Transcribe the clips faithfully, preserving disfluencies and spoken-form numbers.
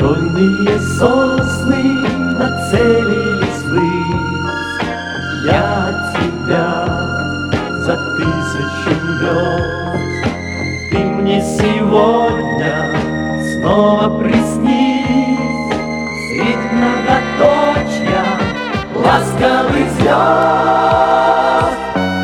Хвойные сосны нацелились ввысь. Я от тебя за тысячу звезд. Ты мне сегодня снова приснись средь многоточья ласковых звезд.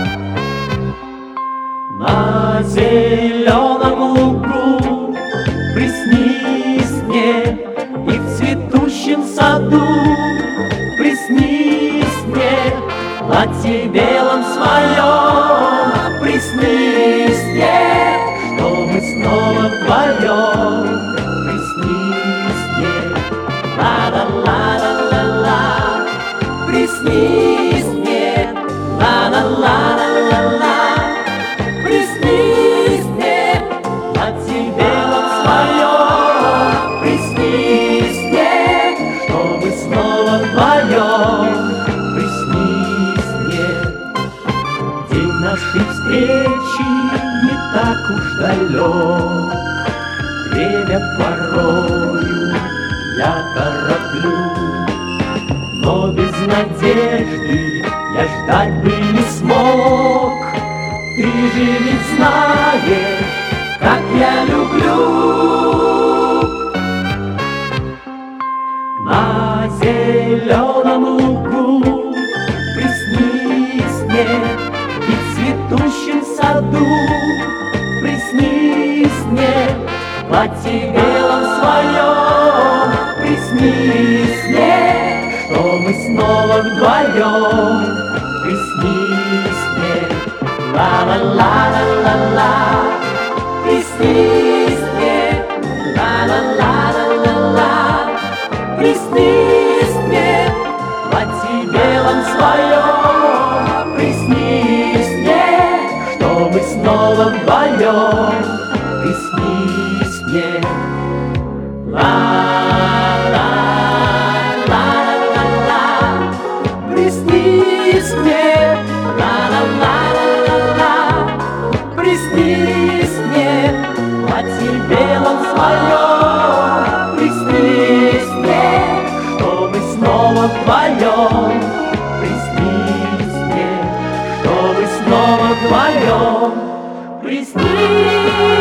На зеленом лугу приснись мне, и в цветущем саду приснись мне, в платье белом своем приснись мне, что мы снова вдвоем. Приснись мне, ла-ла-ла-ла-ла-ла, приснись мне, ла-ла-ла-ла-ла-ла. Приснись мне, в платье белом своем, приснись мне, что мы снова вдвоем. Приснись мне, день нашей встречи не так уж далек. Время порою я тороплю, но без надежды я ждать бы не смог. Ты же ведь знаешь, как я люблю. На зеленом лугу приснись мне, и в цветущем саду приснись мне, в платье белом своем приснись мне, что мы снова вдвоем. Приснись мне, ла-ла-ла-ла-ла-ла, приснись мне, ла-ла-ла-ла-ла-ла, приснись мне, в платье белом своем, приснись мне, что мы снова вдвоем. Приснись мне, ла-ла-ла-ла-ла, приснись мне, ла-ла-ла-ла-ла-ла, приснись мне, в платье белом своем, приснись мне, что мы снова вдвоем. Приснись мне, что мы снова вдвоем. Приснись.